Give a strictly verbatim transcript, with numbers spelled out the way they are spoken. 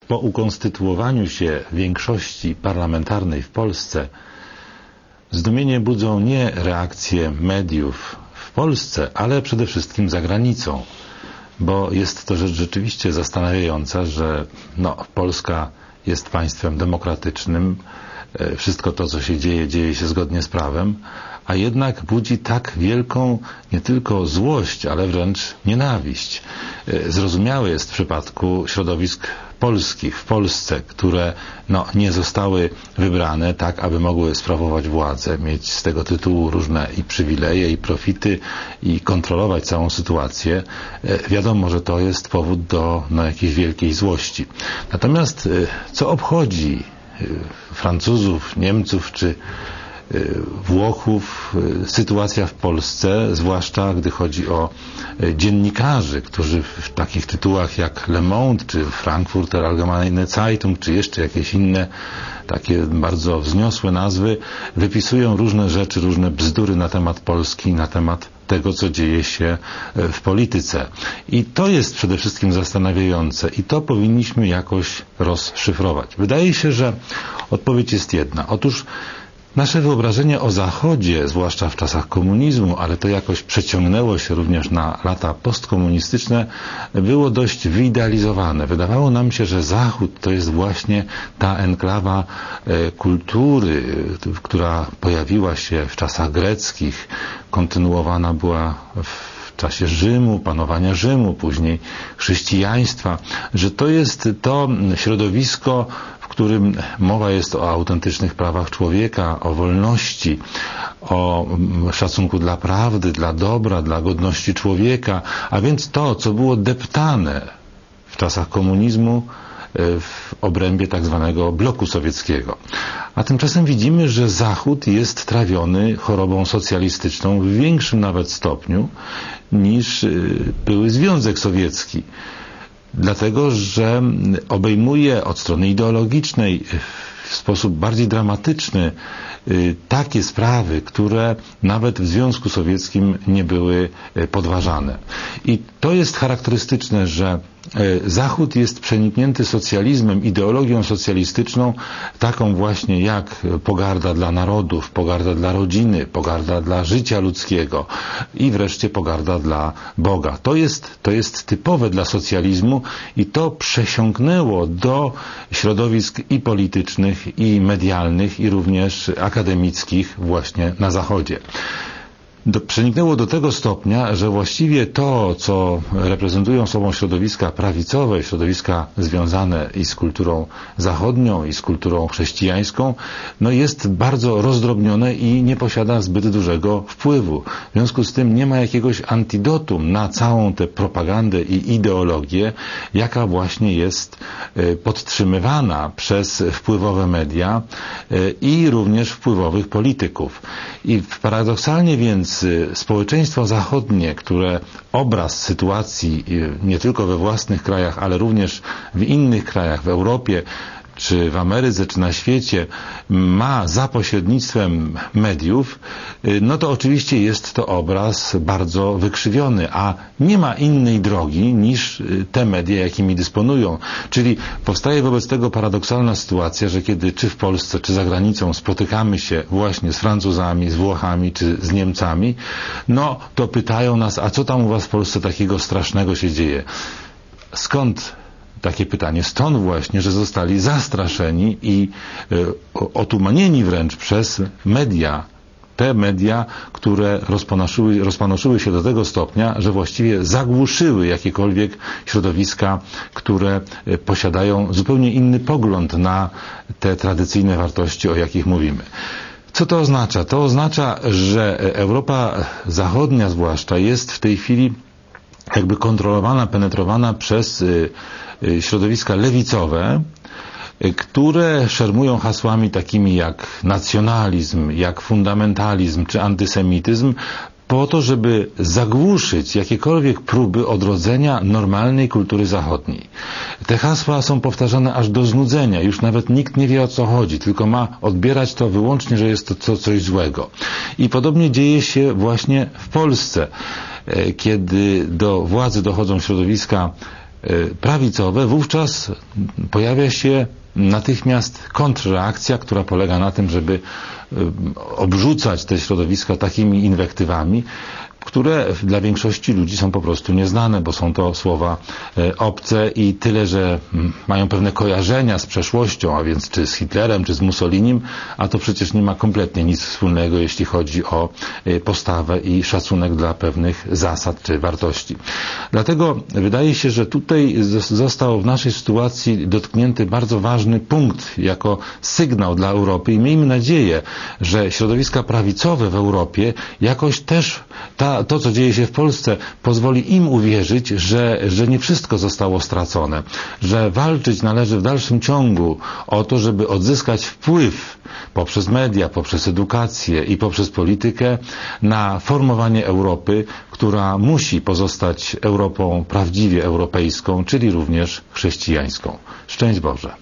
Po ukonstytuowaniu się większości parlamentarnej w Polsce zdumienie budzą nie reakcje mediów w Polsce, ale przede wszystkim za granicą, bo jest to rzecz rzeczywiście zastanawiająca, że no, Polska jest państwem demokratycznym, wszystko to, co się dzieje, dzieje się zgodnie z prawem, a jednak budzi tak wielką nie tylko złość, ale wręcz nienawiść. Zrozumiałe jest w przypadku środowisk polskich w Polsce, które no, nie zostały wybrane tak, aby mogły sprawować władzę, mieć z tego tytułu różne i przywileje, i profity, i kontrolować całą sytuację. Wiadomo, że to jest powód do no, jakiejś wielkiej złości. Natomiast co obchodzi Francuzów, Niemców czy Włochów sytuacja w Polsce, zwłaszcza gdy chodzi o dziennikarzy, którzy w takich tytułach jak Le Monde, czy Frankfurter Allgemeine Zeitung, czy jeszcze jakieś inne takie bardzo wzniosłe nazwy, wypisują różne rzeczy, różne bzdury na temat Polski, na temat tego, co dzieje się w polityce. I to jest przede wszystkim zastanawiające i to powinniśmy jakoś rozszyfrować. Wydaje się, że odpowiedź jest jedna. Otóż nasze wyobrażenie o Zachodzie, zwłaszcza w czasach komunizmu, ale to jakoś przeciągnęło się również na lata postkomunistyczne, było dość wyidealizowane. Wydawało nam się, że Zachód to jest właśnie ta enklawa kultury, która pojawiła się w czasach greckich, kontynuowana była w czasie Rzymu, panowania Rzymu, później chrześcijaństwa, że to jest to środowisko, w którym mowa jest o autentycznych prawach człowieka, o wolności, o szacunku dla prawdy, dla dobra, dla godności człowieka, a więc to, co było deptane w czasach komunizmu w obrębie tak zwanego bloku sowieckiego. A tymczasem widzimy, że Zachód jest trawiony chorobą socjalistyczną w większym nawet stopniu niż były Związek Sowiecki. Dlatego, że obejmuje od strony ideologicznej w sposób bardziej dramatyczny takie sprawy, które nawet w Związku Sowieckim nie były podważane. I to jest charakterystyczne, że Zachód jest przeniknięty socjalizmem, ideologią socjalistyczną, taką właśnie jak pogarda dla narodów, pogarda dla rodziny, pogarda dla życia ludzkiego i wreszcie pogarda dla Boga. To jest, to jest typowe dla socjalizmu i to przesiąknęło do środowisk i politycznych, i medialnych, i również akademickich właśnie na Zachodzie. Do, przeniknęło do tego stopnia, że właściwie to, co reprezentują sobą środowiska prawicowe, środowiska związane i z kulturą zachodnią, i z kulturą chrześcijańską, no jest bardzo rozdrobnione i nie posiada zbyt dużego wpływu. W związku z tym nie ma jakiegoś antidotum na całą tę propagandę i ideologię, jaka właśnie jest podtrzymywana przez wpływowe media i również wpływowych polityków. I paradoksalnie więc społeczeństwo zachodnie, które obraz sytuacji nie tylko we własnych krajach, ale również w innych krajach, w Europie, czy w Ameryce, czy na świecie ma za pośrednictwem mediów, no to oczywiście jest to obraz bardzo wykrzywiony, a nie ma innej drogi niż te media, jakimi dysponują. Czyli powstaje wobec tego paradoksalna sytuacja, że kiedy czy w Polsce, czy za granicą spotykamy się właśnie z Francuzami, z Włochami, czy z Niemcami, no to pytają nas, a co tam u was w Polsce takiego strasznego się dzieje? Skąd takie pytanie? Stąd właśnie, że zostali zastraszeni i y, otumanieni wręcz przez media. Te media, które rozpanoszyły, rozpanoszyły się do tego stopnia, że właściwie zagłuszyły jakiekolwiek środowiska, które y, posiadają zupełnie inny pogląd na te tradycyjne wartości, o jakich mówimy. Co to oznacza? To oznacza, że Europa Zachodnia zwłaszcza jest w tej chwili jakby kontrolowana, penetrowana przez y, środowiska lewicowe, które szermują hasłami takimi jak nacjonalizm, jak fundamentalizm czy antysemityzm, po to, żeby zagłuszyć jakiekolwiek próby odrodzenia normalnej kultury zachodniej. Te hasła są powtarzane aż do znudzenia, już nawet nikt nie wie, o co chodzi, tylko ma odbierać to wyłącznie, że jest to coś złego. I podobnie dzieje się właśnie w Polsce, kiedy do władzy dochodzą środowiska prawicowe, wówczas pojawia się natychmiast kontrreakcja, która polega na tym, żeby obrzucać te środowiska takimi inwektywami, które dla większości ludzi są po prostu nieznane, bo są to słowa obce i tyle, że mają pewne kojarzenia z przeszłością, a więc czy z Hitlerem, czy z Mussolinim, a to przecież nie ma kompletnie nic wspólnego, jeśli chodzi o postawę i szacunek dla pewnych zasad czy wartości. Dlatego wydaje się, że tutaj został w naszej sytuacji dotknięty bardzo ważny punkt jako sygnał dla Europy i miejmy nadzieję, że środowiska prawicowe w Europie jakoś też ta to, co dzieje się w Polsce, pozwoli im uwierzyć, że, że nie wszystko zostało stracone, że walczyć należy w dalszym ciągu o to, żeby odzyskać wpływ poprzez media, poprzez edukację i poprzez politykę na formowanie Europy, która musi pozostać Europą prawdziwie europejską, czyli również chrześcijańską. Szczęść Boże.